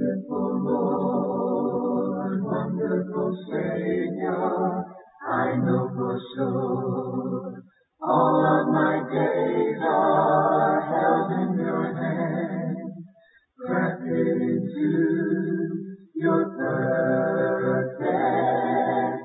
Beautiful Lord, wonderful Savior, I know for sure all of my days are held in your hand, crafted into your perfect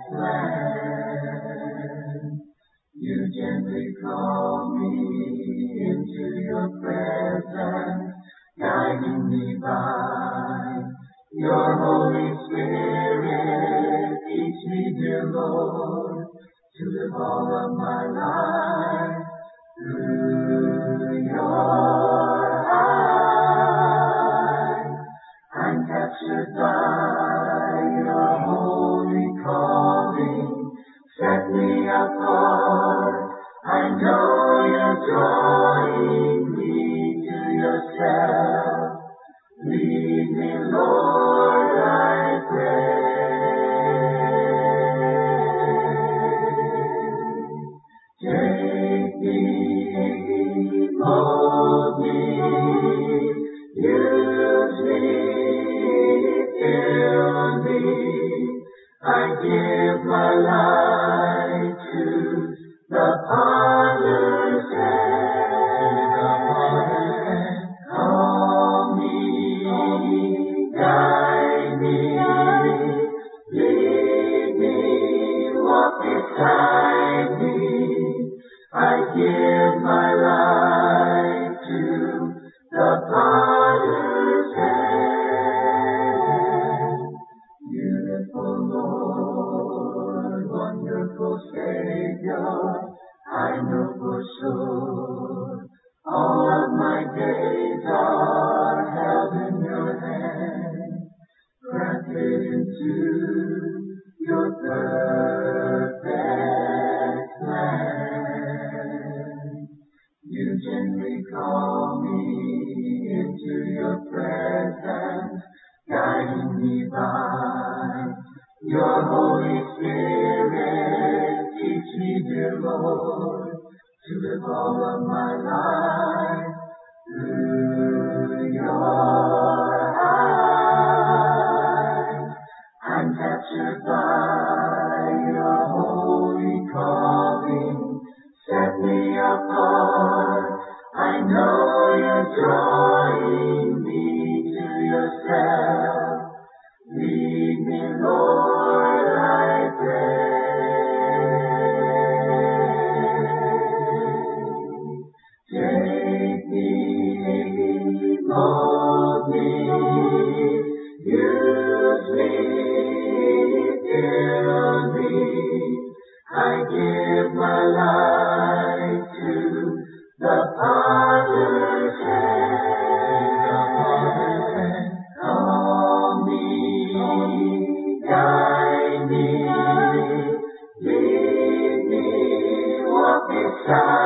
plan. You gently call me into your presence, guiding me by your Holy Spirit. Teach me, dear Lord, to live all of my life through your eyes. I'm captured by your holy calling. Set me apart. I know you're drawing me to yourself. Lead me, Lord, I pray. Take me, mold me, use me, fill me. I give my life to the Father's hand. Call me, guide me, lead me, walk beside me. I give my life to the Father's hand. Beautiful Lord, wonderful Savior, I know for sure all of my days are held in your hand, crafted into your perfect plan. You gently call me into your presence, guiding me by your Holy Spirit. Teach me, dear Lord, to live all of my life through your eyes. I'm captured by your holy calling. Set me apart. I know you're drawing me to yourself. Lead me, Lord, I pray. Take me, mold me, use me, fill me. I give my life to the Father's hand. Call me, guide me, lead me, walk beside